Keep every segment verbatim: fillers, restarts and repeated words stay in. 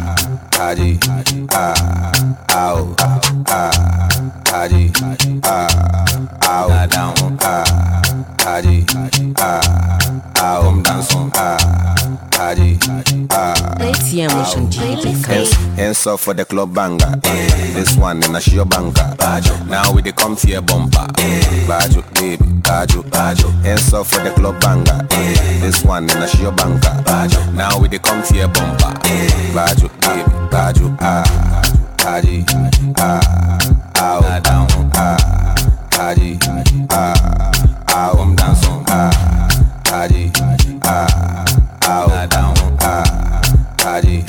Haji, ah, ow, ah, Haji, ah, ow, down, ah, Haji, ah, ow, come down, ah, Haji, ah. A T M motion G D. Hands up for the club banger. This one in a show banker. Now we the come to your bumper. Bajo, baby, bajo, bajo. Hands up for the club banger. This one in a show banker. Now we the come to your bumper. Bajo, baby, bajo, ah, Haji, ah, ow, down, ah, Haji, ah, ow, come down, ah, Haji, ah, ow, down, ah, Haji,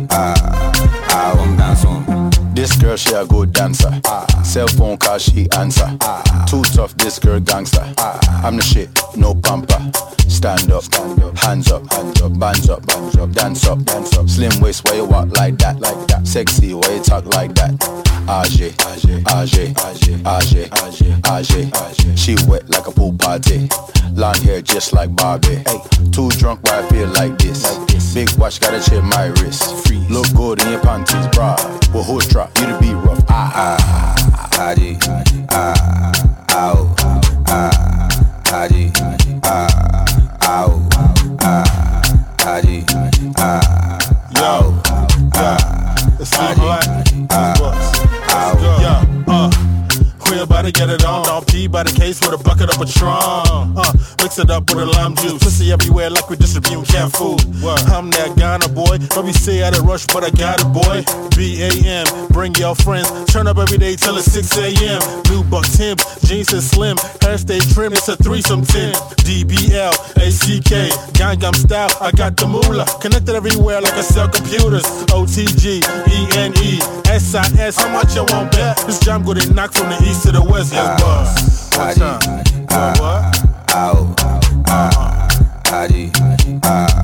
ah, ow, come down. This girl, she a good dancer. Cell phone call, she answer. Too tough, this girl gangster. I'm the shit, no pamper. Stand up, hands up, bands up, dance up, dance up. Slim waist, why you walk like that, like that? Sexy, why you talk like that? Ajay, Ajay, Ajay, Ajay, Ajay, Ajay. She wet like a pool party. Long hair just like Barbie. Hey, too drunk, why I feel like this? Big watch, gotta check my wrist. Look good in your panties, bra. With horse trap, you to be rough. Ah, ah, Haji, ah, ow, ah, Haji, ah, ow, ah, Haji, ah, yo, ah, it's Haji, ah, ow, yo, uh. We're about to get it on. Don P by the case with a bucket of Patron. Uh, mix it up with a lime juice. Pussy everywhere like we distributing cat food. I'm that Ghana boy. Probably say I had a rush, but I got it, boy. B A M, bring your friends. Turn up every day till it's six a.m. New buck Tim's, jeans is slim. Hair stay trim, it's a threesome ten. D B L, A C K, Gangnam style. I got the moolah. Connected everywhere like I sell computers. O T G, E N E, S I S. How much you want bet? This jam go to knock from the east to the west, yes, boss. One time. Ah, what? Ow, ah, Haji, ah.